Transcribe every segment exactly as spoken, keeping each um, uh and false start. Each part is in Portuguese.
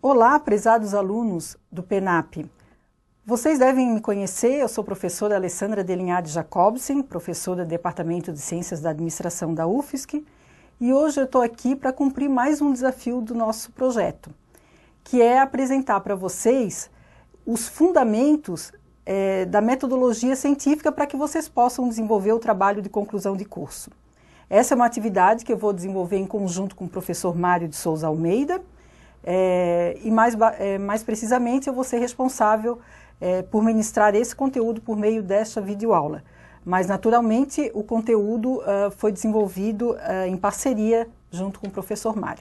Olá, prezados alunos do PENAP. Vocês devem me conhecer, eu sou a professora Alessandra Delinhade Jacobsen, professora do Departamento de Ciências da Administração da U F S C, e hoje eu estou aqui para cumprir mais um desafio do nosso projeto, que é apresentar para vocês os fundamentos é, da metodologia científica para que vocês possam desenvolver o trabalho de conclusão de curso. Essa é uma atividade que eu vou desenvolver em conjunto com o professor Mário de Souza Almeida, é, e mais, é, mais precisamente eu vou ser responsável é, por ministrar esse conteúdo por meio desta videoaula. Mas, naturalmente, o conteúdo uh, foi desenvolvido uh, em parceria junto com o professor Mário.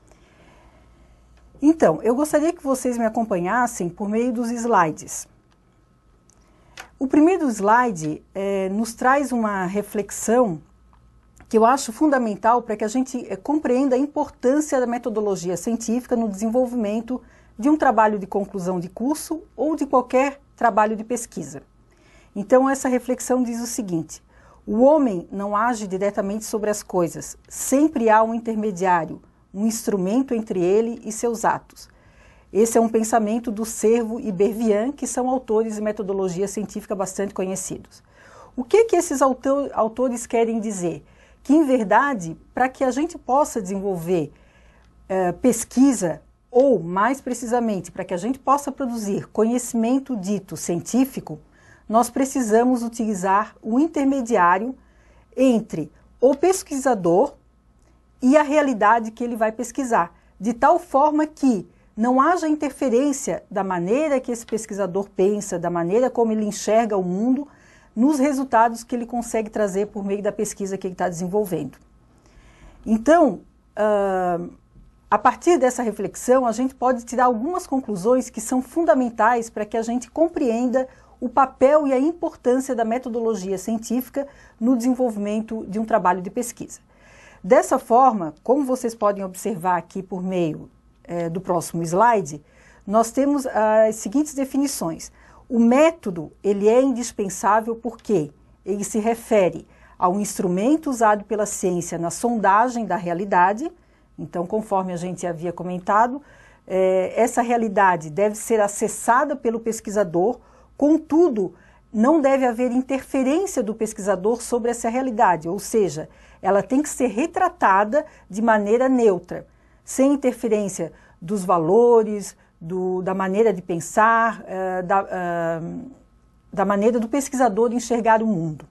Então, eu gostaria que vocês me acompanhassem por meio dos slides. O primeiro slide eh, nos traz uma reflexão que eu acho fundamental para que a gente eh, compreenda a importância da metodologia científica no desenvolvimento de um trabalho de conclusão de curso ou de qualquer trabalho de pesquisa. Então, essa reflexão diz o seguinte: o homem não age diretamente sobre as coisas, sempre há um intermediário, um instrumento entre ele e seus atos. Esse é um pensamento do Cervo e Bervian, que são autores de metodologia científica bastante conhecidos. O que que esses autor, autores querem dizer? Que, em verdade, para que a gente possa desenvolver uh, pesquisa, ou, mais precisamente, para que a gente possa produzir conhecimento dito científico, nós precisamos utilizar o intermediário entre o pesquisador e a realidade que ele vai pesquisar, de tal forma que não haja interferência da maneira que esse pesquisador pensa, da maneira como ele enxerga o mundo, nos resultados que ele consegue trazer por meio da pesquisa que ele está desenvolvendo. Então, uh, a partir dessa reflexão, a gente pode tirar algumas conclusões que são fundamentais para que a gente compreenda o papel e a importância da metodologia científica no desenvolvimento de um trabalho de pesquisa. Dessa forma, como vocês podem observar aqui por meio eh, do próximo slide, nós temos as seguintes definições. O método, ele é indispensável porque ele se refere ao instrumento usado pela ciência na sondagem da realidade. Então, conforme a gente havia comentado, eh, essa realidade deve ser acessada pelo pesquisador. Contudo, não deve haver interferência do pesquisador sobre essa realidade, ou seja, ela tem que ser retratada de maneira neutra, sem interferência dos valores, do, da maneira de pensar, uh, da, uh, da maneira do pesquisador de enxergar o mundo.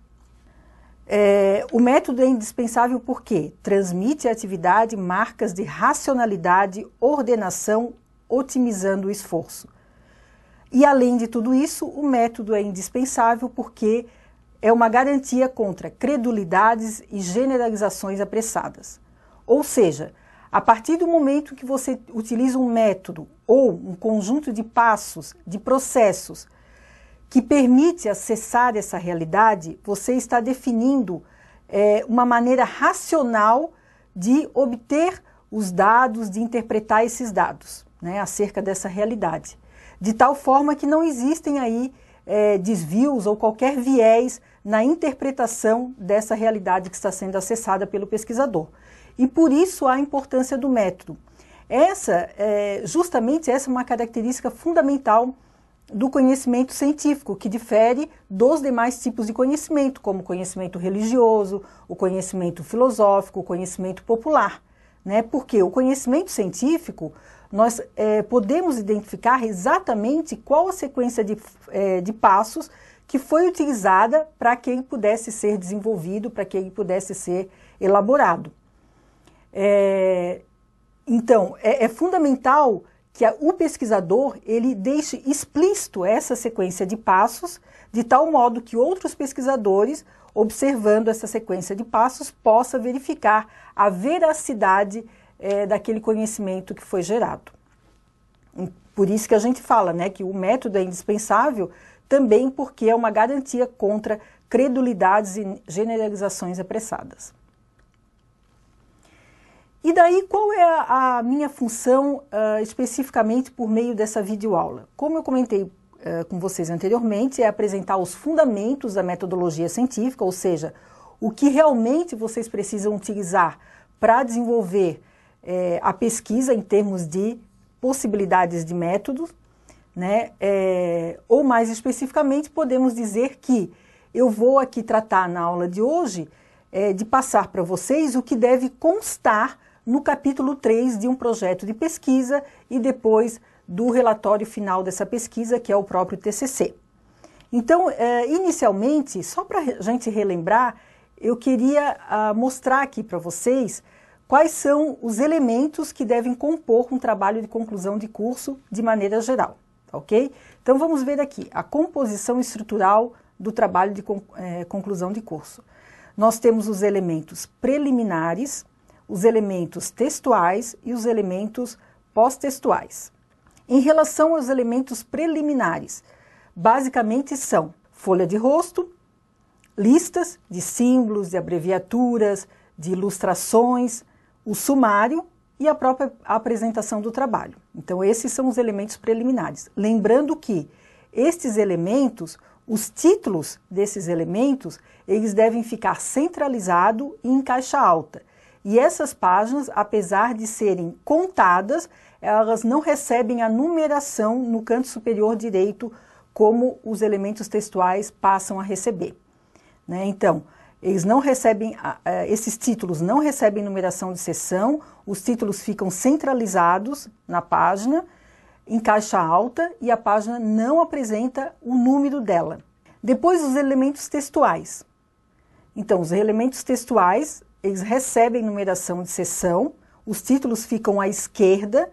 É, o método é indispensável porque transmite à atividade marcas de racionalidade, ordenação, otimizando o esforço. E, além de tudo isso, o método é indispensável porque é uma garantia contra credulidades e generalizações apressadas. Ou seja, a partir do momento que você utiliza um método ou um conjunto de passos, de processos, que permite acessar essa realidade, você está definindo é, uma maneira racional de obter os dados, de interpretar esses dados, né, acerca dessa realidade. De tal forma que não existem aí é, desvios ou qualquer viés na interpretação dessa realidade que está sendo acessada pelo pesquisador. E por isso a importância do método. Essa, é, justamente essa é uma característica fundamental do conhecimento científico, que difere dos demais tipos de conhecimento, como o conhecimento religioso, o conhecimento filosófico, o conhecimento popular, né? Porque o conhecimento científico, nós é, podemos identificar exatamente qual a sequência de, é, de passos que foi utilizada para que ele pudesse ser desenvolvido, para que ele pudesse ser elaborado. É, então, é, é fundamental que a, o pesquisador ele deixe explícito essa sequência de passos, de tal modo que outros pesquisadores, observando essa sequência de passos, possam verificar a veracidade É, daquele conhecimento que foi gerado. Por isso que a gente fala, né, que o método é indispensável também porque é uma garantia contra credulidades e generalizações apressadas. E daí, qual é a, a minha função uh, especificamente por meio dessa videoaula? Como eu comentei uh, com vocês anteriormente, é apresentar os fundamentos da metodologia científica, ou seja, o que realmente vocês precisam utilizar para desenvolver É, a pesquisa em termos de possibilidades de métodos, né? É, ou mais especificamente, podemos dizer que eu vou aqui tratar na aula de hoje é, de passar para vocês o que deve constar no capítulo três de um projeto de pesquisa e depois do relatório final dessa pesquisa, que é o próprio T C C. Então, é, inicialmente, só para a gente relembrar, eu queria ah, mostrar aqui para vocês quais são os elementos que devem compor um trabalho de conclusão de curso de maneira geral, ok? Então, vamos ver aqui a composição estrutural do trabalho de é, conclusão de curso. Nós temos os elementos preliminares, os elementos textuais e os elementos pós-textuais. Em relação aos elementos preliminares, basicamente são folha de rosto, listas de símbolos, de abreviaturas, de ilustrações, o sumário e a própria apresentação do trabalho. Então, esses são os elementos preliminares. Lembrando que estes elementos, os títulos desses elementos, eles devem ficar centralizados e em caixa alta. E essas páginas, apesar de serem contadas, elas não recebem a numeração no canto superior direito, como os elementos textuais passam a receber. Né? Então, eles não recebem, esses títulos não recebem numeração de seção, os títulos ficam centralizados na página, em caixa alta, e a página não apresenta o número dela. Depois, os elementos textuais. Então, os elementos textuais, eles recebem numeração de seção, os títulos ficam à esquerda,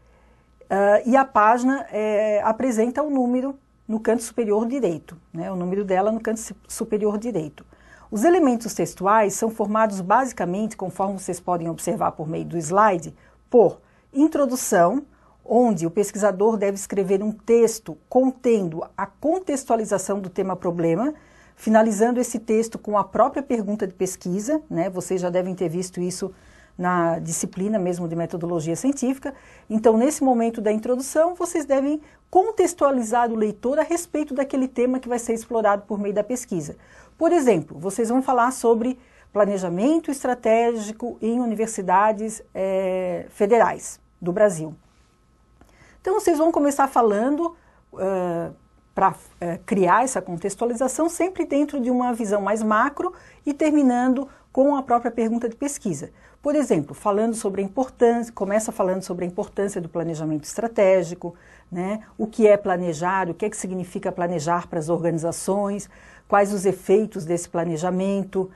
uh, e a página é, apresenta o número no canto superior direito, né? O número dela no canto superior direito. Os elementos textuais são formados basicamente, conforme vocês podem observar por meio do slide, por introdução, onde o pesquisador deve escrever um texto contendo a contextualização do tema-problema, finalizando esse texto com a própria pergunta de pesquisa, né? Vocês já devem ter visto isso na disciplina mesmo de metodologia científica. Então, nesse momento da introdução, vocês devem contextualizar o leitor a respeito daquele tema que vai ser explorado por meio da pesquisa. Por exemplo, vocês vão falar sobre planejamento estratégico em universidades é, federais do Brasil. Então, vocês vão começar falando uh, para uh, criar essa contextualização sempre dentro de uma visão mais macro e terminando com a própria pergunta de pesquisa. Por exemplo, falando sobre a importância, começa falando sobre a importância do planejamento estratégico, né? O que é planejar, o que é que significa planejar para as organizações, quais os efeitos desse planejamento,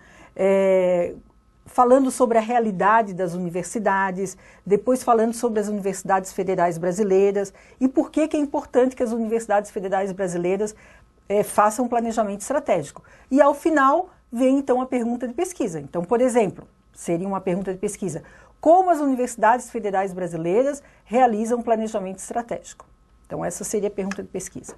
é, falando sobre a realidade das universidades, depois falando sobre as universidades federais brasileiras e por que, que é importante que as universidades federais brasileiras é, façam um planejamento estratégico. E ao final vem então a pergunta de pesquisa. Então, por exemplo, seria uma pergunta de pesquisa: como as universidades federais brasileiras realizam um planejamento estratégico? Então, essa seria a pergunta de pesquisa.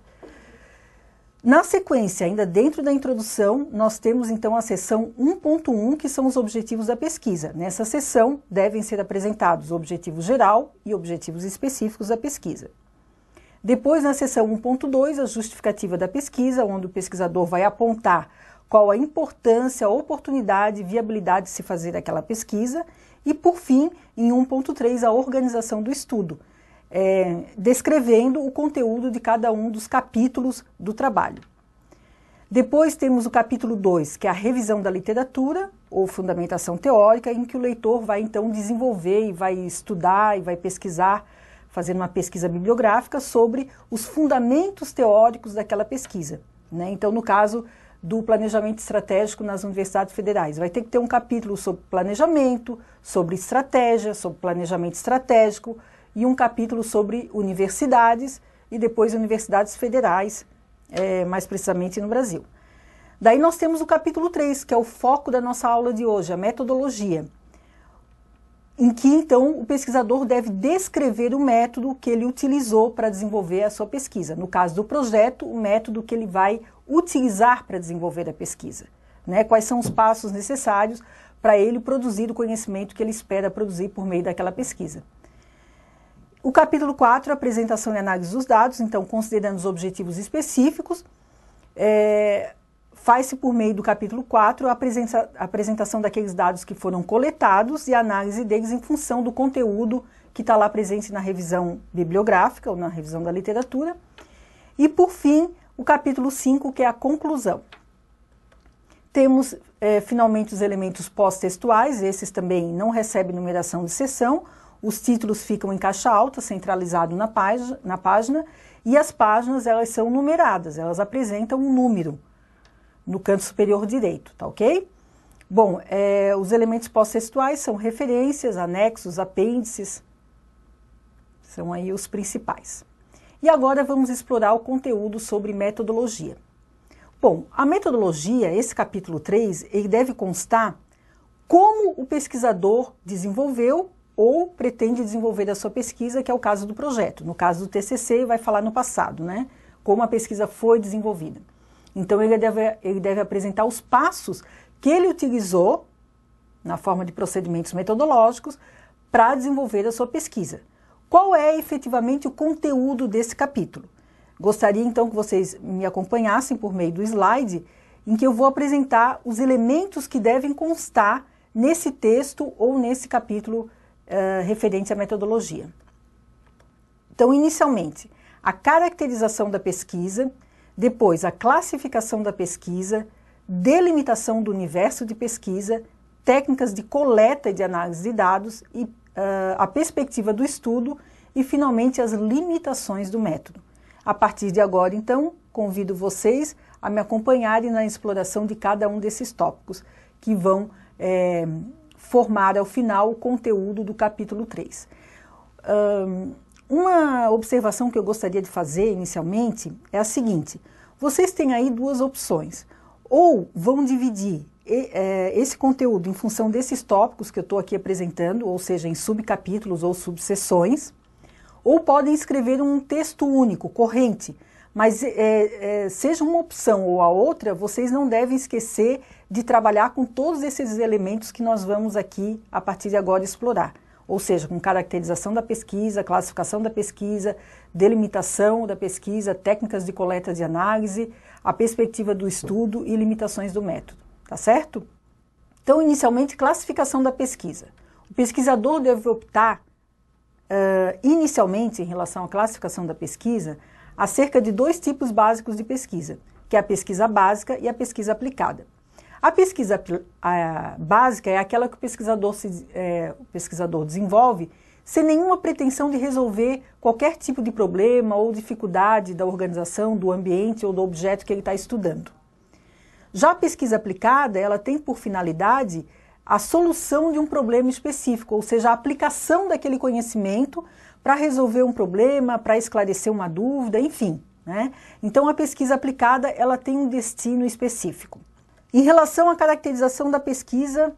Na sequência, ainda dentro da introdução, nós temos então a seção um ponto um, que são os objetivos da pesquisa. Nessa seção, devem ser apresentados o objetivo geral e objetivos específicos da pesquisa. Depois, na seção um ponto dois, a justificativa da pesquisa, onde o pesquisador vai apontar qual a importância, a oportunidade e viabilidade de se fazer aquela pesquisa. E, por fim, em um ponto três, a organização do estudo, É, descrevendo o conteúdo de cada um dos capítulos do trabalho. Depois temos o capítulo dois, que é a revisão da literatura, ou fundamentação teórica, em que o leitor vai então desenvolver e vai estudar e vai pesquisar, fazer uma pesquisa bibliográfica sobre os fundamentos teóricos daquela pesquisa, né? Então, no caso do planejamento estratégico nas universidades federais, vai ter que ter um capítulo sobre planejamento, sobre estratégia, sobre planejamento estratégico, e um capítulo sobre universidades e depois universidades federais, é, mais precisamente no Brasil. Daí nós temos o capítulo três, que é o foco da nossa aula de hoje, a metodologia, em que então o pesquisador deve descrever o método que ele utilizou para desenvolver a sua pesquisa. No caso do projeto, o método que ele vai utilizar para desenvolver a pesquisa, né? Quais são os passos necessários para ele produzir o conhecimento que ele espera produzir por meio daquela pesquisa. O capítulo quatro, apresentação e análise dos dados, então, considerando os objetivos específicos, é, faz-se por meio do capítulo quatro a apresenta, a apresentação daqueles dados que foram coletados e a análise deles em função do conteúdo que está lá presente na revisão bibliográfica ou na revisão da literatura. E, por fim, o capítulo cinco, que é a conclusão. Temos, é, finalmente, os elementos pós-textuais, esses também não recebem numeração de seção, os títulos ficam em caixa alta, centralizado na página, na página, e as páginas, elas são numeradas, elas apresentam um número no canto superior direito, tá ok? Bom, é, os elementos pós-textuais são referências, anexos, apêndices, são aí os principais. E agora vamos explorar o conteúdo sobre metodologia. Bom, a metodologia, esse capítulo três, ele deve constar como o pesquisador desenvolveu ou pretende desenvolver a sua pesquisa, que é o caso do projeto. No caso do T C C, vai falar no passado, né? Como a pesquisa foi desenvolvida. Então, ele deve, ele deve apresentar os passos que ele utilizou, na forma de procedimentos metodológicos, para desenvolver a sua pesquisa. Qual é efetivamente o conteúdo desse capítulo? Gostaria então que vocês me acompanhassem por meio do slide, em que eu vou apresentar os elementos que devem constar nesse texto ou nesse capítulo uh, referente à metodologia. Então, inicialmente, a caracterização da pesquisa, depois a classificação da pesquisa, delimitação do universo de pesquisa, técnicas de coleta e de análise de dados e Uh, a perspectiva do estudo e, finalmente, as limitações do método. A partir de agora, então, convido vocês a me acompanharem na exploração de cada um desses tópicos que vão é, formar, ao final, o conteúdo do capítulo três. Um, uma observação que eu gostaria de fazer, inicialmente, é a seguinte. Vocês têm aí duas opções. Ou vão dividir esse conteúdo em função desses tópicos que eu estou aqui apresentando, ou seja, em subcapítulos ou subseções, ou podem escrever um texto único, corrente, mas é, é, seja uma opção ou a outra, vocês não devem esquecer de trabalhar com todos esses elementos que nós vamos aqui, a partir de agora, explorar. Ou seja, com caracterização da pesquisa, classificação da pesquisa, delimitação da pesquisa, técnicas de coleta de análise, a perspectiva do estudo e limitações do método. Tá certo? Então, inicialmente, classificação da pesquisa. O pesquisador deve optar, uh, inicialmente, em relação à classificação da pesquisa, acerca de dois tipos básicos de pesquisa, que é a pesquisa básica e a pesquisa aplicada. A pesquisa a, básica é aquela que o pesquisador, se, é, o pesquisador desenvolve sem nenhuma pretensão de resolver qualquer tipo de problema ou dificuldade da organização, do ambiente ou do objeto que ele está estudando. Já a pesquisa aplicada, ela tem por finalidade a solução de um problema específico, ou seja, a aplicação daquele conhecimento para resolver um problema, para esclarecer uma dúvida, enfim, né? Então, a pesquisa aplicada, ela tem um destino específico. Em relação à caracterização da pesquisa,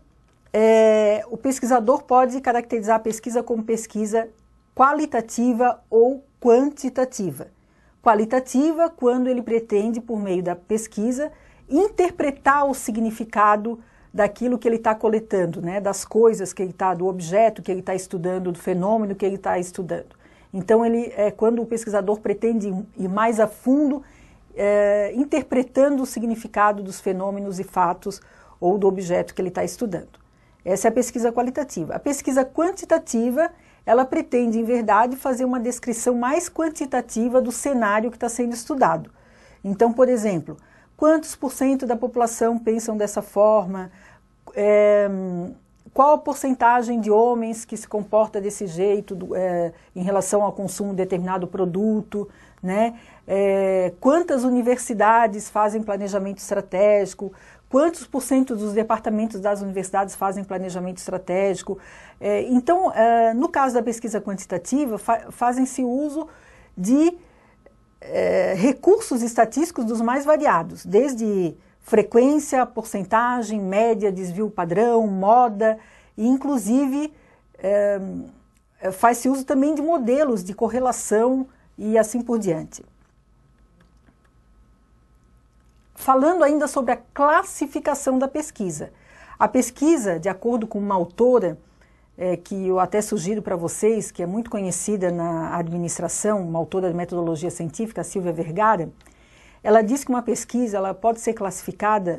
é, o pesquisador pode caracterizar a pesquisa como pesquisa qualitativa ou quantitativa. Qualitativa, quando ele pretende, por meio da pesquisa, interpretar o significado daquilo que ele está coletando, né? Das coisas que ele está, do objeto que ele está estudando, do fenômeno que ele está estudando. Então, ele, é, quando o pesquisador pretende ir mais a fundo, é, interpretando o significado dos fenômenos e fatos ou do objeto que ele está estudando. Essa é a pesquisa qualitativa. A pesquisa quantitativa, ela pretende, em verdade, fazer uma descrição mais quantitativa do cenário que está sendo estudado. Então, por exemplo, quantos por cento da população pensam dessa forma? É, qual a porcentagem de homens que se comporta desse jeito do, é, em relação ao consumo de determinado produto? Né? É, quantas universidades fazem planejamento estratégico? Quantos por cento dos departamentos das universidades fazem planejamento estratégico? É, então, é, no caso da pesquisa quantitativa, fa fazem-se uso de É, recursos estatísticos dos mais variados, desde frequência, porcentagem, média, desvio padrão, moda, e inclusive é, faz-se uso também de modelos de correlação e assim por diante. Falando ainda sobre a classificação da pesquisa. A pesquisa, de acordo com uma autora, É, que eu até sugiro para vocês, que é muito conhecida na administração, uma autora de metodologia científica, Silvia Vergara, ela diz que uma pesquisa ela pode ser classificada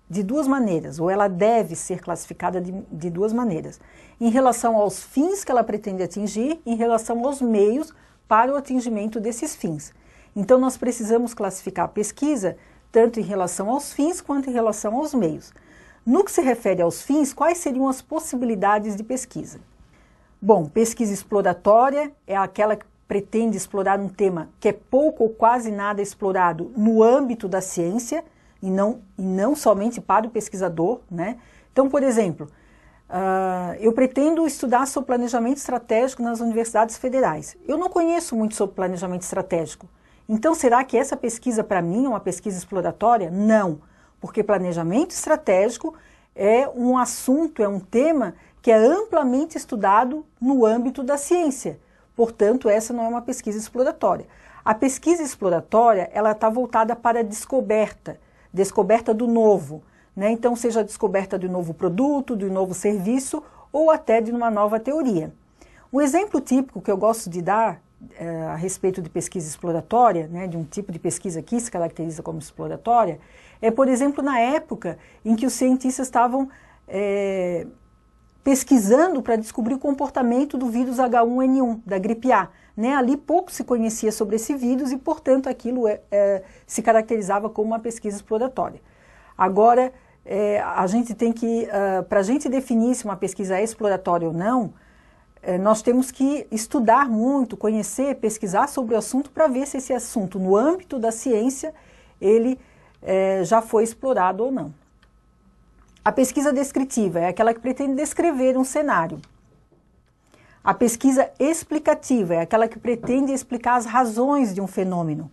de duas maneiras, ou ela deve ser classificada de, de duas maneiras, em relação aos fins que ela pretende atingir, em relação aos meios para o atingimento desses fins. Então, nós precisamos classificar a pesquisa tanto em relação aos fins quanto em relação aos meios. No que se refere aos fins, quais seriam as possibilidades de pesquisa? Bom, pesquisa exploratória é aquela que pretende explorar um tema que é pouco ou quase nada explorado no âmbito da ciência, e não, e não somente para o pesquisador, né? Então, por exemplo, uh, eu pretendo estudar sobre planejamento estratégico nas universidades federais. Eu não conheço muito sobre planejamento estratégico. Então, será que essa pesquisa para mim é uma pesquisa exploratória? Não, porque planejamento estratégico é um assunto, é um tema que é amplamente estudado no âmbito da ciência. Portanto, essa não é uma pesquisa exploratória. A pesquisa exploratória, ela está voltada para a descoberta, descoberta do novo, né? Então, seja a descoberta de um novo produto, de um novo serviço ou até de uma nova teoria. Um exemplo típico que eu gosto de dar é, a respeito de pesquisa exploratória, né, de um tipo de pesquisa que se caracteriza como exploratória, é, por exemplo, na época em que os cientistas estavam é, pesquisando para descobrir o comportamento do vírus H um N um, da gripe A. Né? Ali pouco se conhecia sobre esse vírus e, portanto, aquilo é, é, se caracterizava como uma pesquisa exploratória. Agora, é, a gente tem que, uh, para a gente definir se uma pesquisa é exploratória ou não, é, nós temos que estudar muito, conhecer, pesquisar sobre o assunto para ver se esse assunto, no âmbito da ciência, ele é, já foi explorado ou não. A pesquisa descritiva é aquela que pretende descrever um cenário. A pesquisa explicativa é aquela que pretende explicar as razões de um fenômeno.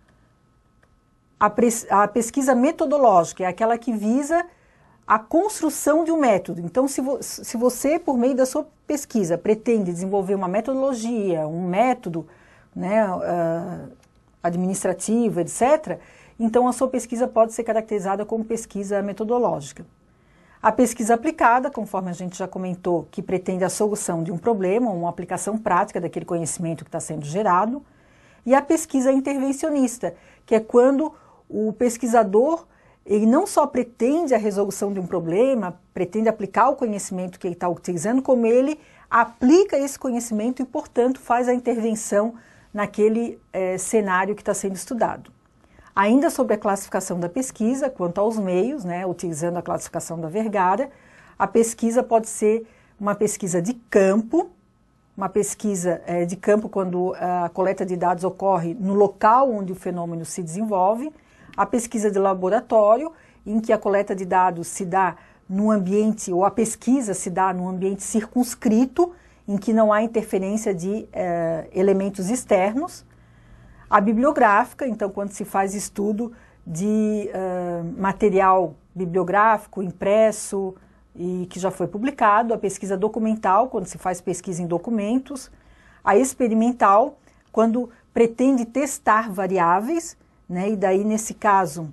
A, a pesquisa metodológica é aquela que visa a construção de um método. Então, se, vo se você, por meio da sua pesquisa, pretende desenvolver uma metodologia, um método, né, uh, administrativo, etcétera, então a sua pesquisa pode ser caracterizada como pesquisa metodológica. A pesquisa aplicada, conforme a gente já comentou, que pretende a solução de um problema, uma aplicação prática daquele conhecimento que está sendo gerado. E a pesquisa intervencionista, que é quando o pesquisador ele não só pretende a resolução de um problema, pretende aplicar o conhecimento que ele está utilizando, como ele aplica esse conhecimento e, portanto, faz a intervenção naquele é, cenário que está sendo estudado. Ainda sobre a classificação da pesquisa, quanto aos meios, né, utilizando a classificação da Vergara, a pesquisa pode ser uma pesquisa de campo, uma pesquisa é, de campo quando a coleta de dados ocorre no local onde o fenômeno se desenvolve, a pesquisa de laboratório, em que a coleta de dados se dá num ambiente, ou a pesquisa se dá num ambiente circunscrito, em que não há interferência de é, elementos externos. A bibliográfica, então, quando se faz estudo de uh, material bibliográfico, impresso e que já foi publicado. A pesquisa documental, quando se faz pesquisa em documentos. A experimental, quando pretende testar variáveis, né, e daí, nesse caso,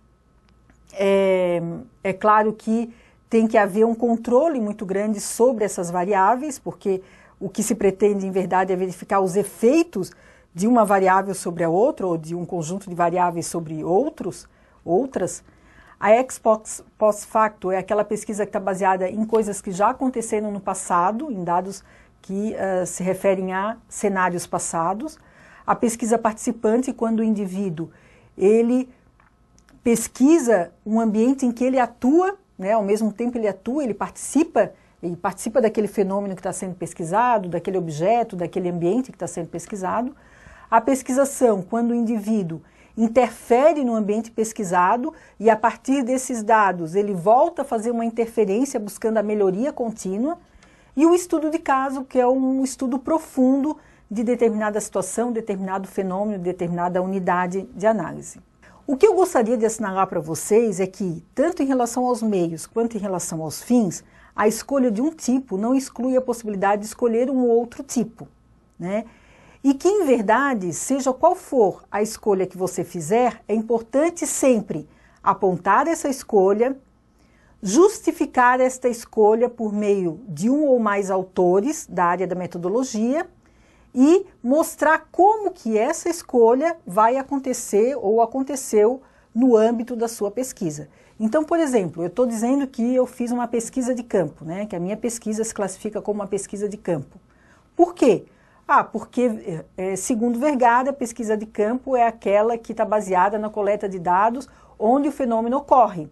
é, é claro que tem que haver um controle muito grande sobre essas variáveis, porque o que se pretende, em verdade, é verificar os efeitos de uma variável sobre a outra, ou de um conjunto de variáveis sobre outros, outras. A ex post facto é aquela pesquisa que está baseada em coisas que já aconteceram no passado, em dados que uh, se referem a cenários passados. A pesquisa participante, quando o indivíduo ele pesquisa um ambiente em que ele atua, né, ao mesmo tempo ele atua, ele participa, ele participa daquele fenômeno que está sendo pesquisado, daquele objeto, daquele ambiente que está sendo pesquisado. A pesquisação, quando o indivíduo interfere no ambiente pesquisado e a partir desses dados ele volta a fazer uma interferência buscando a melhoria contínua. E o estudo de caso, que é um estudo profundo de determinada situação, determinado fenômeno, determinada unidade de análise. O que eu gostaria de assinalar para vocês é que, tanto em relação aos meios quanto em relação aos fins, a escolha de um tipo não exclui a possibilidade de escolher um outro tipo, né? E que, em verdade, seja qual for a escolha que você fizer, é importante sempre apontar essa escolha, justificar esta escolha por meio de um ou mais autores da área da metodologia e mostrar como que essa escolha vai acontecer ou aconteceu no âmbito da sua pesquisa. Então, por exemplo, eu estou dizendo que eu fiz uma pesquisa de campo, né, que a minha pesquisa se classifica como uma pesquisa de campo. Por quê? Ah, porque, é, segundo Vergada, a pesquisa de campo é aquela que está baseada na coleta de dados onde o fenômeno ocorre.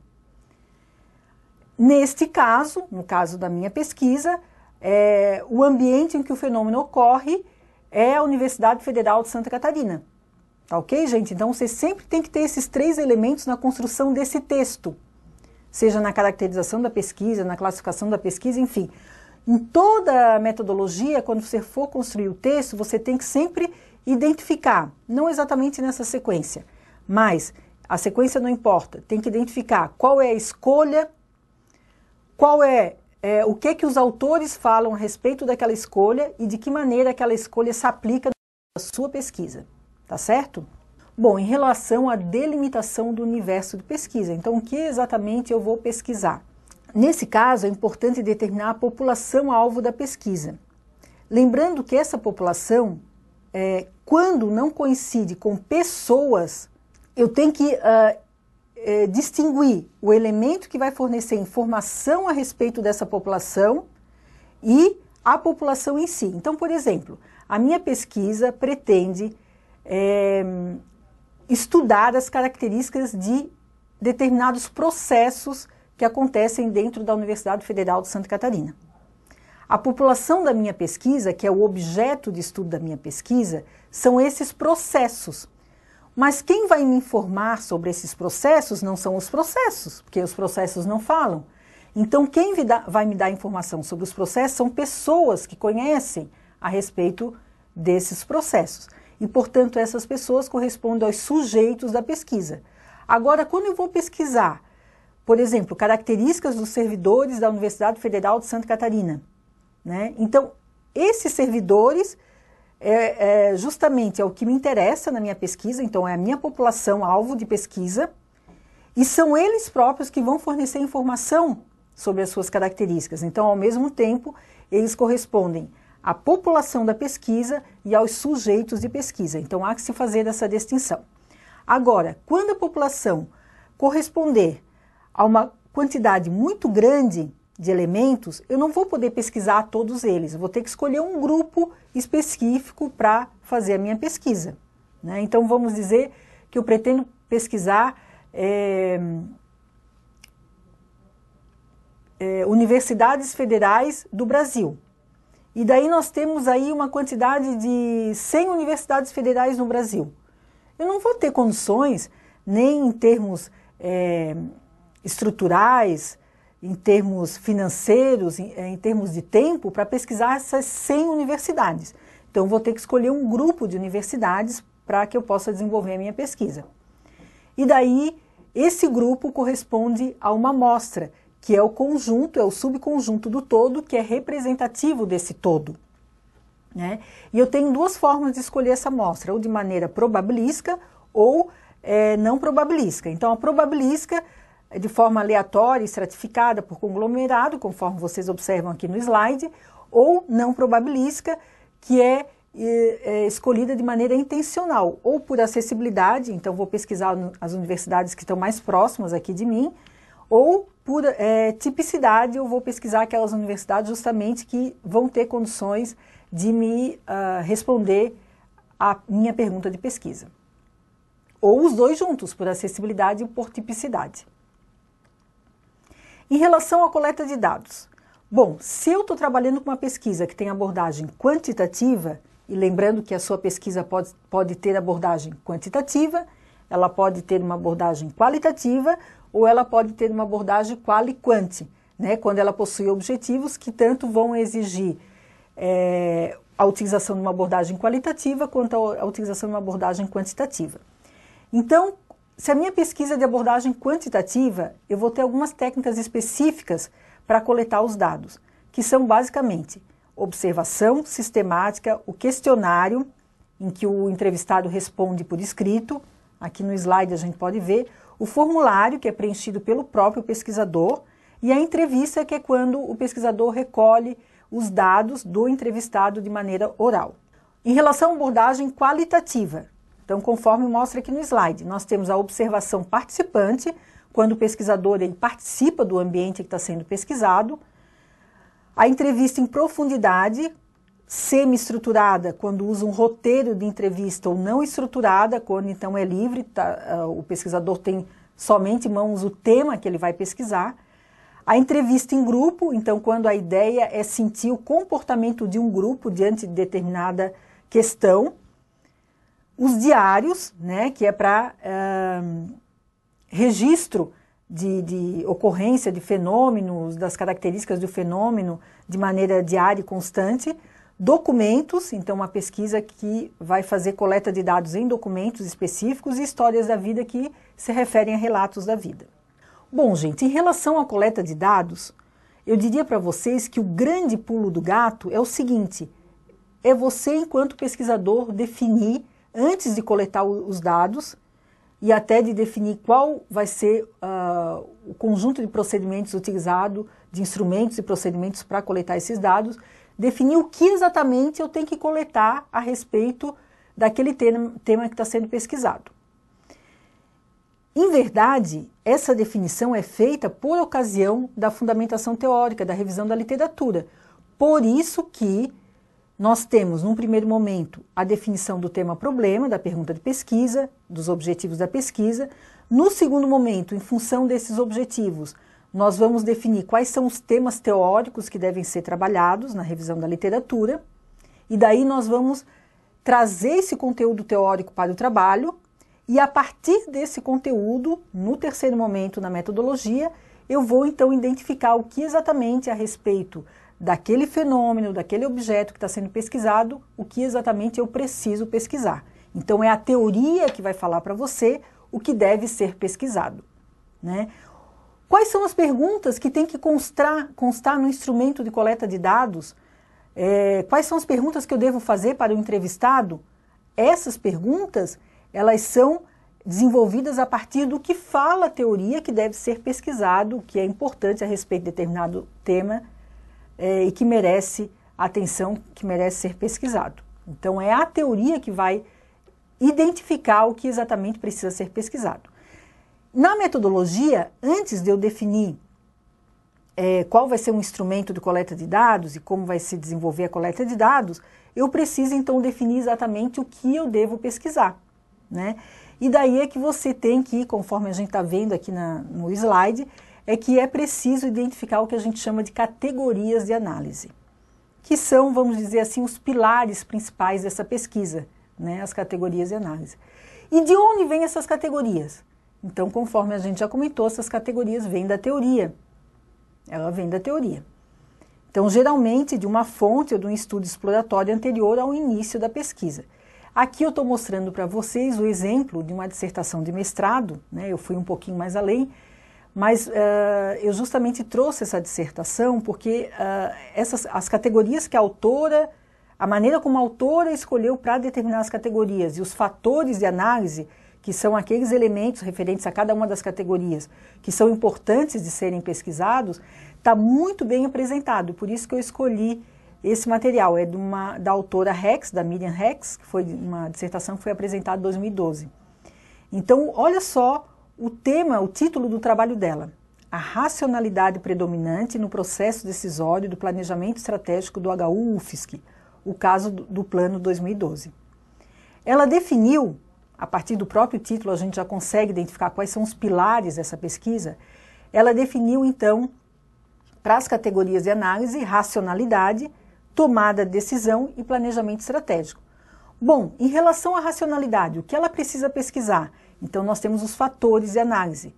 Neste caso, no caso da minha pesquisa, é, o ambiente em que o fenômeno ocorre é a Universidade Federal de Santa Catarina. Tá ok, gente? Então, você sempre tem que ter esses três elementos na construção desse texto. Seja na caracterização da pesquisa, na classificação da pesquisa, enfim. Em toda a metodologia, quando você for construir o texto, você tem que sempre identificar, não exatamente nessa sequência, mas a sequência não importa, tem que identificar qual é a escolha, qual é, é o que que os autores falam a respeito daquela escolha e de que maneira aquela escolha se aplica na sua pesquisa. Tá certo? Bom, em relação à delimitação do universo de pesquisa, então o que exatamente eu vou pesquisar? Nesse caso, é importante determinar a população-alvo da pesquisa. Lembrando que essa população, é, quando não coincide com pessoas, eu tenho que uh, é, distinguir o elemento que vai fornecer informação a respeito dessa população e a população em si. Então, por exemplo, a minha pesquisa pretende É, estudar as características de determinados processos que acontecem dentro da Universidade Federal de Santa Catarina. A população da minha pesquisa, que é o objeto de estudo da minha pesquisa, são esses processos. Mas quem vai me informar sobre esses processos não são os processos, porque os processos não falam. Então, quem vai me dar informação sobre os processos são pessoas que conhecem a respeito desses processos. E, portanto, essas pessoas correspondem aos sujeitos da pesquisa. Agora, quando eu vou pesquisar, por exemplo, características dos servidores da Universidade Federal de Santa Catarina, né? Então, esses servidores é, é, justamente é o que me interessa na minha pesquisa, então é a minha população alvo de pesquisa, e são eles próprios que vão fornecer informação sobre as suas características. Então, ao mesmo tempo, eles correspondem à população da pesquisa e aos sujeitos de pesquisa. Então, há que se fazer essa distinção. Agora, quando a população corresponder a uma quantidade muito grande de elementos, eu não vou poder pesquisar todos eles. Eu vou ter que escolher um grupo específico para fazer a minha pesquisa, né? Então, vamos dizer que eu pretendo pesquisar é, é, universidades federais do Brasil. E daí nós temos aí uma quantidade de cem universidades federais no Brasil. Eu não vou ter condições, nem em termos é, estruturais, em termos financeiros, em, em termos de tempo, para pesquisar essas cem universidades. Então, eu vou ter que escolher um grupo de universidades para que eu possa desenvolver a minha pesquisa. E daí, esse grupo corresponde a uma amostra, que é o conjunto, é o subconjunto do todo, que é representativo desse todo, né? E eu tenho duas formas de escolher essa amostra, ou de maneira probabilística ou é, não probabilística. Então, a probabilística é de forma aleatória, estratificada por conglomerado, conforme vocês observam aqui no slide, ou não probabilística, que é, é, é escolhida de maneira intencional, ou por acessibilidade, então vou pesquisar as universidades que estão mais próximas aqui de mim, ou por é, tipicidade, eu vou pesquisar aquelas universidades justamente que vão ter condições de me uh, responder a minha pergunta de pesquisa. Ou os dois juntos, por acessibilidade e por tipicidade. Em relação à coleta de dados, bom, se eu estou trabalhando com uma pesquisa que tem abordagem quantitativa, e lembrando que a sua pesquisa pode, pode ter abordagem quantitativa, ela pode ter uma abordagem qualitativa, ou ela pode ter uma abordagem quali-quanti, né, quando ela possui objetivos que tanto vão exigir é, a utilização de uma abordagem qualitativa quanto a utilização de uma abordagem quantitativa. Então, se a minha pesquisa é de abordagem quantitativa, eu vou ter algumas técnicas específicas para coletar os dados, que são basicamente observação sistemática, o questionário, em que o entrevistado responde por escrito, aqui no slide a gente pode ver, o formulário, que é preenchido pelo próprio pesquisador, e a entrevista, que é quando o pesquisador recolhe os dados do entrevistado de maneira oral. Em relação à abordagem qualitativa, Então, conforme mostra aqui no slide, nós temos a observação participante, quando o pesquisador ele participa do ambiente que está sendo pesquisado, a entrevista em profundidade, semi-estruturada, quando usa um roteiro de entrevista, ou não estruturada, quando então é livre, tá, o pesquisador tem somente em mãos o tema que ele vai pesquisar. A entrevista em grupo, então quando a ideia é sentir o comportamento de um grupo diante de determinada questão. Os diários, né, que é para uh, registro de, de ocorrência de fenômenos, das características do fenômeno de maneira diária e constante. Documentos, então uma pesquisa que vai fazer coleta de dados em documentos específicos e histórias da vida que se referem a relatos da vida. Bom, gente, em relação à coleta de dados, eu diria para vocês que o grande pulo do gato é o seguinte, é você, enquanto pesquisador, definir, antes de coletar os dados, e até de definir qual vai ser uh, o conjunto de procedimentos utilizado, de instrumentos e procedimentos para coletar esses dados, definir o que exatamente eu tenho que coletar a respeito daquele tema, tema que está sendo pesquisado. Em verdade, essa definição é feita por ocasião da fundamentação teórica, da revisão da literatura. Por isso que nós temos, num primeiro momento, a definição do tema-problema, da pergunta de pesquisa, dos objetivos da pesquisa. No segundo momento, em função desses objetivos, nós vamos definir quais são os temas teóricos que devem ser trabalhados na revisão da literatura. E daí nós vamos trazer esse conteúdo teórico para o trabalho. E a partir desse conteúdo, no terceiro momento, na metodologia, eu vou então identificar o que exatamente a respeito daquele fenômeno, daquele objeto que está sendo pesquisado, o que exatamente eu preciso pesquisar. Então é a teoria que vai falar para você o que deve ser pesquisado, né? Quais são as perguntas que tem que constar, constar no instrumento de coleta de dados? É, quais são as perguntas que eu devo fazer para o entrevistado? Essas perguntas, elas são desenvolvidas a partir do que fala a teoria que deve ser pesquisado, que é importante a respeito de determinado tema é, e que merece atenção, que merece ser pesquisado. Então, é a teoria que vai identificar o que exatamente precisa ser pesquisado. Na metodologia, antes de eu definir é, qual vai ser um instrumento de coleta de dados e como vai se desenvolver a coleta de dados, eu preciso então definir exatamente o que eu devo pesquisar, né? E daí é que você tem que, conforme a gente está vendo aqui na, no slide, é que é preciso identificar o que a gente chama de categorias de análise, que são, vamos dizer assim, os pilares principais dessa pesquisa, né? As categorias de análise. E de onde vêm essas categorias? Então, conforme a gente já comentou, essas categorias vêm da teoria. Ela vem da teoria. Então, geralmente, de uma fonte ou de um estudo exploratório anterior ao início da pesquisa. Aqui eu estou mostrando para vocês o exemplo de uma dissertação de mestrado, né? Eu fui um pouquinho mais além, mas uh, eu justamente trouxe essa dissertação porque uh, essas, as categorias que a autora, a maneira como a autora escolheu para determinar as categorias e os fatores de análise, que são aqueles elementos referentes a cada uma das categorias, que são importantes de serem pesquisados, está muito bem apresentado, por isso que eu escolhi esse material. É de uma, da autora Rex, da Miriam Rex, que foi uma dissertação que foi apresentada em dois mil e doze. Então, olha só o tema, o título do trabalho dela, a racionalidade predominante no processo decisório do planejamento estratégico do H U U F S C, o caso do, do Plano dois mil e doze. Ela definiu, a partir do próprio título a gente já consegue identificar quais são os pilares dessa pesquisa, ela definiu então, para as categorias de análise, racionalidade, tomada de decisão e planejamento estratégico. Bom, em relação à racionalidade, o que ela precisa pesquisar? Então, nós temos os fatores de análise.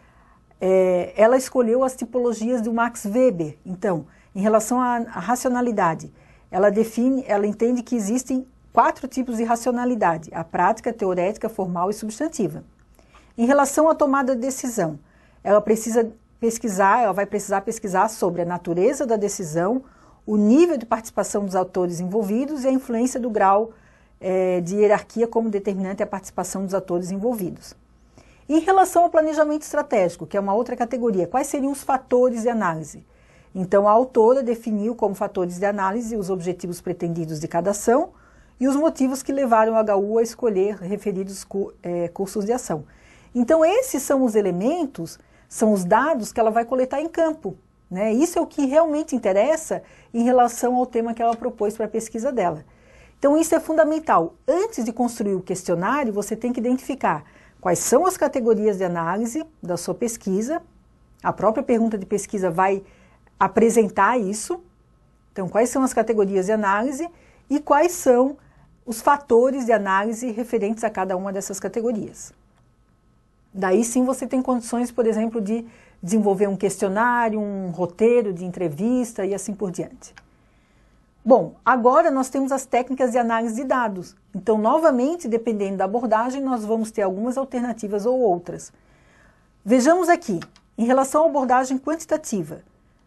É, ela escolheu as tipologias do Max Weber. Então, em relação à, à racionalidade, ela define, ela entende que existem quatro tipos de racionalidade: a prática, teorética, formal e substantiva. Em relação à tomada de decisão, ela precisa pesquisar, ela vai precisar pesquisar sobre a natureza da decisão, o nível de participação dos atores envolvidos e a influência do grau é, de hierarquia como determinante à participação dos atores envolvidos. Em relação ao planejamento estratégico, que é uma outra categoria, quais seriam os fatores de análise? Então, a autora definiu como fatores de análise os objetivos pretendidos de cada ação e os motivos que levaram o H U a escolher referidos cu, é, cursos de ação. Então, esses são os elementos, são os dados que ela vai coletar em campo, né? Isso é o que realmente interessa em relação ao tema que ela propôs para a pesquisa dela. Então, isso é fundamental. Antes de construir o questionário, você tem que identificar quais são as categorias de análise da sua pesquisa. A própria pergunta de pesquisa vai apresentar isso. Então, quais são as categorias de análise e quais são os fatores de análise referentes a cada uma dessas categorias. Daí sim você tem condições, por exemplo, de desenvolver um questionário, um roteiro de entrevista e assim por diante. Bom, agora nós temos as técnicas de análise de dados. Então, novamente, dependendo da abordagem, nós vamos ter algumas alternativas ou outras. Vejamos aqui, em relação à abordagem quantitativa,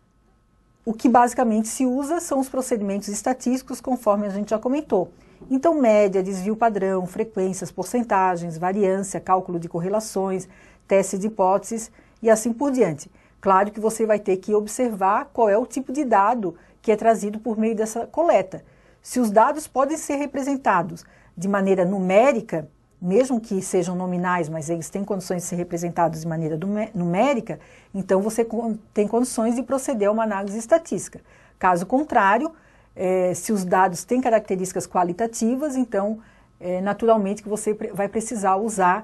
o que basicamente se usa são os procedimentos estatísticos, conforme a gente já comentou. Então, média, desvio padrão, frequências, porcentagens, variância, cálculo de correlações, teste de hipóteses e assim por diante. Claro que você vai ter que observar qual é o tipo de dado que é trazido por meio dessa coleta. Se os dados podem ser representados de maneira numérica, mesmo que sejam nominais, mas eles têm condições de ser representados de maneira numérica, então você tem condições de proceder a uma análise estatística. Caso contrário, É, se os dados têm características qualitativas, então, é, naturalmente, que você vai precisar usar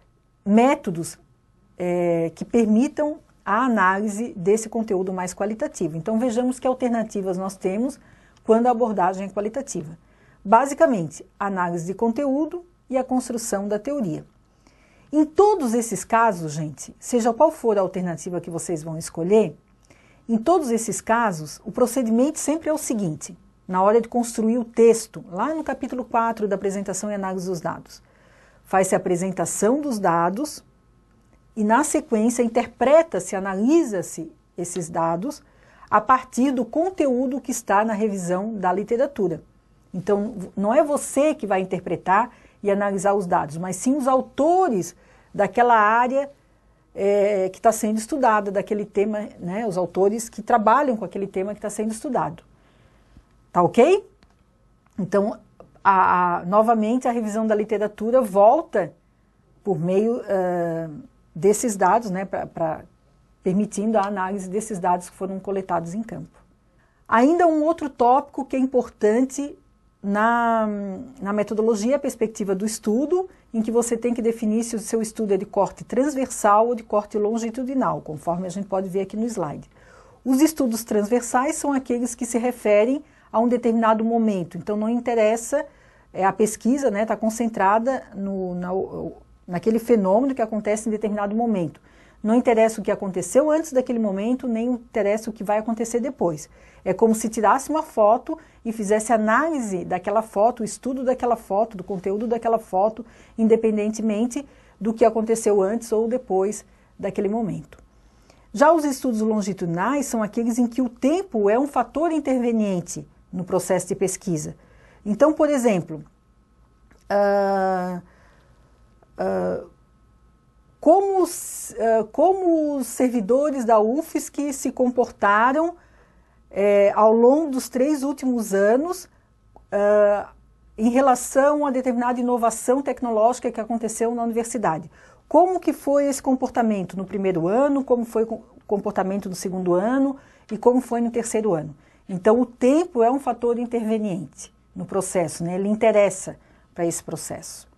métodos é, que permitam a análise desse conteúdo mais qualitativo. Então, vejamos que alternativas nós temos quando a abordagem é qualitativa. Basicamente, análise de conteúdo e a construção da teoria. Em todos esses casos, gente, seja qual for a alternativa que vocês vão escolher, em todos esses casos, o procedimento sempre é o seguinte, na hora de construir o texto, lá no capítulo quatro da apresentação e análise dos dados, faz-se a apresentação dos dados e, na sequência, interpreta-se, analisa-se esses dados a partir do conteúdo que está na revisão da literatura. Então, não é você que vai interpretar e analisar os dados, mas sim os autores daquela área É, que está sendo estudada, daquele tema, né, os autores que trabalham com aquele tema que está sendo estudado. Tá ok? Então, a, a, novamente, a revisão da literatura volta por meio uh, desses dados, né, pra, pra, permitindo a análise desses dados que foram coletados em campo. Ainda um outro tópico que é importante na, na metodologia, a perspectiva do estudo, em que você tem que definir se o seu estudo é de corte transversal ou de corte longitudinal, conforme a gente pode ver aqui no slide. Os estudos transversais são aqueles que se referem a um determinado momento, então não interessa, é, a pesquisa está, né, concentrada no, na, naquele fenômeno que acontece em determinado momento. Não interessa o que aconteceu antes daquele momento, nem interessa o que vai acontecer depois. É como se tirasse uma foto e fizesse análise daquela foto, o estudo daquela foto, do conteúdo daquela foto, independentemente do que aconteceu antes ou depois daquele momento. Já os estudos longitudinais são aqueles em que o tempo é um fator interveniente no processo de pesquisa. Então, por exemplo, uh, uh, Como os, uh, como os servidores da U F S C se comportaram eh, ao longo dos três últimos anos uh, em relação a determinada inovação tecnológica que aconteceu na universidade. Como que foi esse comportamento no primeiro ano, como foi o comportamento no segundo ano e como foi no terceiro ano. Então, o tempo é um fator interveniente no processo, né? Ele interessa para esse processo.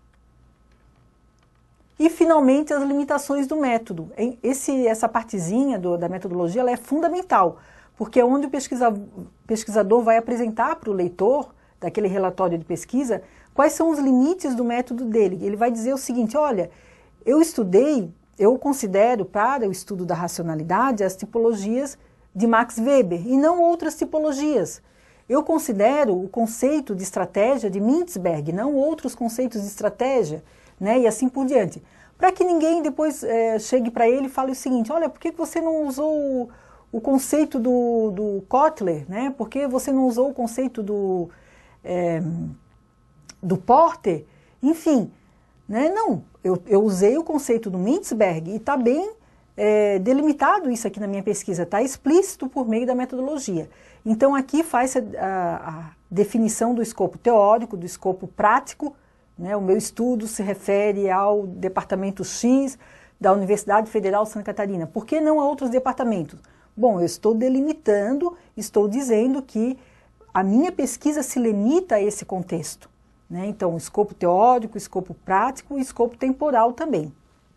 E, finalmente, as limitações do método. Esse, essa partezinha do, da metodologia ela é fundamental, porque é onde o pesquisa, pesquisador vai apresentar para o leitor, daquele relatório de pesquisa, quais são os limites do método dele. Ele vai dizer o seguinte, olha, eu estudei, eu considero para o estudo da racionalidade as tipologias de Max Weber e não outras tipologias. Eu considero o conceito de estratégia de Mintzberg, não outros conceitos de estratégia, né, e assim por diante. Para que ninguém depois é, chegue para ele e fale o seguinte, olha, por que você não usou o, o conceito do, do Kotler, né? Por que você não usou o conceito do, é, do Porter? Enfim, né? Não, eu, eu usei o conceito do Mintzberg e está bem é, delimitado isso aqui na minha pesquisa, está explícito por meio da metodologia. Então aqui faz a, a, definição do escopo teórico, do escopo prático, né? O meu estudo se refere ao departamento X da Universidade Federal de Santa Catarina. Por que não a outros departamentos? Bom, eu estou delimitando, estou dizendo que a minha pesquisa se limita a esse contexto, né? Então, escopo teórico, escopo prático e escopo temporal também.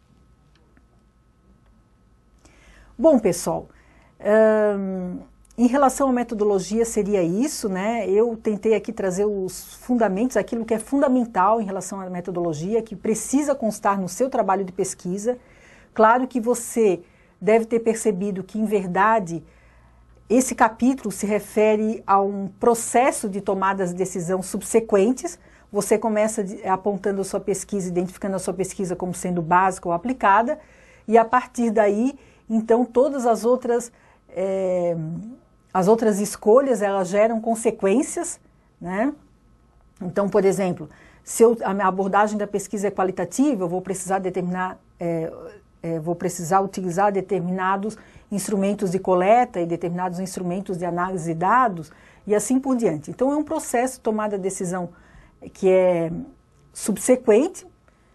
Bom, pessoal, hum, em relação à metodologia seria isso, né? Eu tentei aqui trazer os fundamentos, aquilo que é fundamental em relação à metodologia, que precisa constar no seu trabalho de pesquisa. Claro que você deve ter percebido que, em verdade, esse capítulo se refere a um processo de tomadas de decisão subsequentes. Você começa apontando a sua pesquisa, identificando a sua pesquisa como sendo básica ou aplicada, e a partir daí, então, todas as outras, é, as outras escolhas, elas geram consequências, né? Então, por exemplo, se eu, a minha abordagem da pesquisa é qualitativa, eu vou precisar determinar, é, é, vou precisar utilizar determinados instrumentos de coleta e determinados instrumentos de análise de dados, e assim por diante. Então, é um processo de tomada de decisão que é subsequente,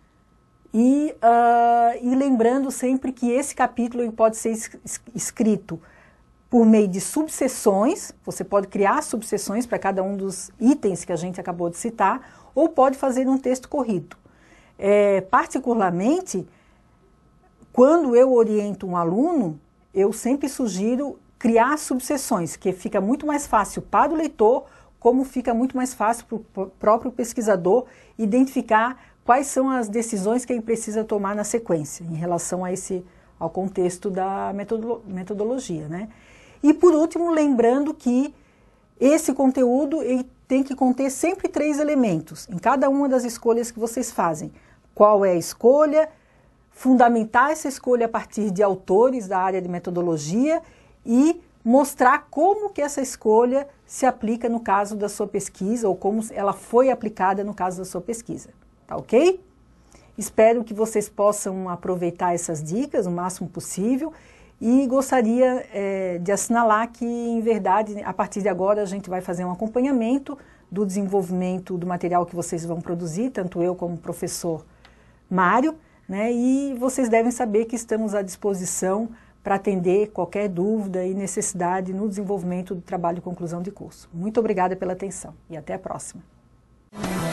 e, uh, e lembrando sempre que esse capítulo pode ser es escrito por meio de subseções, você pode criar subseções para cada um dos itens que a gente acabou de citar, ou pode fazer um texto corrido. É, particularmente, quando eu oriento um aluno, eu sempre sugiro criar subseções, que fica muito mais fácil para o leitor, como fica muito mais fácil para o próprio pesquisador identificar quais são as decisões que ele precisa tomar na sequência, em relação a esse, ao contexto da metodolo metodologia, né? E por último, lembrando que esse conteúdo ele tem que conter sempre três elementos, em cada uma das escolhas que vocês fazem. Qual é a escolha, fundamentar essa escolha a partir de autores da área de metodologia e mostrar como que essa escolha se aplica no caso da sua pesquisa ou como ela foi aplicada no caso da sua pesquisa. Tá ok? Espero que vocês possam aproveitar essas dicas o máximo possível e gostaria é, de assinalar que, em verdade, a partir de agora a gente vai fazer um acompanhamento do desenvolvimento do material que vocês vão produzir, tanto eu como o professor Mário, né? E vocês devem saber que estamos à disposição para atender qualquer dúvida e necessidade no desenvolvimento do trabalho de conclusão de curso. Muito obrigada pela atenção e até a próxima.